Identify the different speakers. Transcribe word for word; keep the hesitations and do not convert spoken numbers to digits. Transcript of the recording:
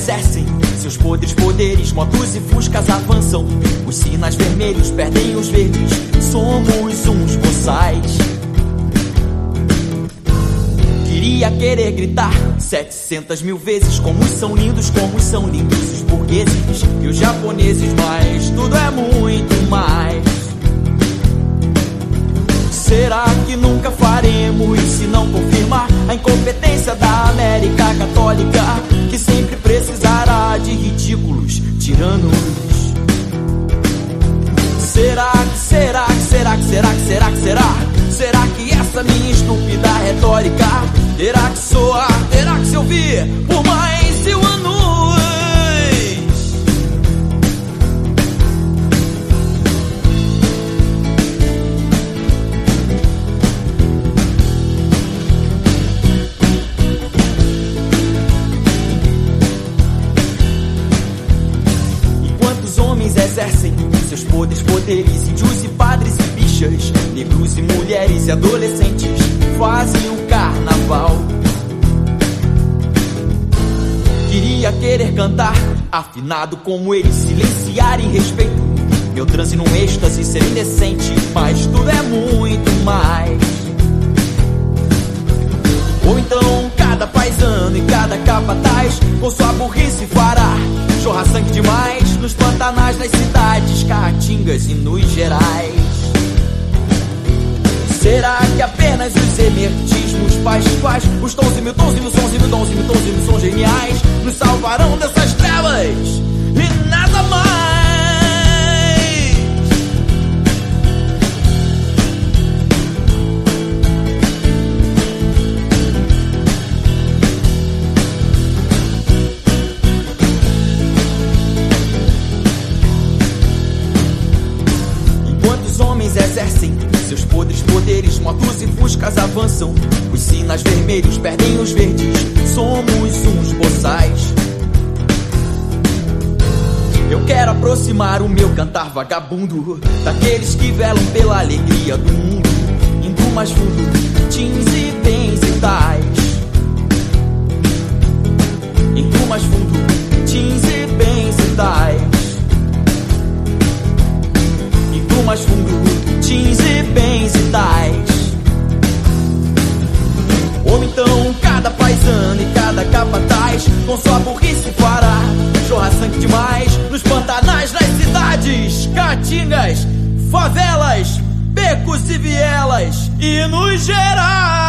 Speaker 1: exercem seus podres poderes, motos e fuscas avançam, os sinais vermelhos perdem os verdes, somos uns boçais. Queria querer gritar setecentas mil vezes como são lindos, como são lindos os burgueses e os japoneses, mas tudo é muito mais. Será que nunca faremos se não confirmar a incompetência da América Católica, que sempre precisará de ridículos tiranos? Será que, será que, será que, será que, será que, será? Será que essa minha estúpida retórica terá que soar, terá que se ouvir por mais mil anos? Enquanto os homens exercem seus poderes, poderes, índios e padres e bichas, negros e mulheres e adolescentes fazem o carnaval. Queria querer cantar afinado como eles, silenciar em respeito meu transe num êxtase, ser indecente, mas tudo é muito mais. Ou então cada paisano e cada capataz com sua burrice fará jorrar sangue demais nos pantanais das cidades caatingas e nos gerais. Será que apenas os emertismos pasquais, os tons e mil tons e mil sons e mil tons e mil tons e mil sons geniais nos salvarão dessas trevas e nada mais? Enquanto os homens exercem seus podres poderes, motos e fuscas avançam, os sinais vermelhos perdem os verdes, somos uns boçais. Eu quero aproximar o meu cantar vagabundo daqueles que velam pela alegria do mundo, indo mais fundo, teens e bens e tais. Indo mais fundo, teens e bens e tais. Indo mais fundo, teens e bens e tais. Ou então cada paisano e cada capataz com sua burrice fará jorrar sangue demais nos pantanais das cidades caatingas, favelas, becos e vielas e nos gerais.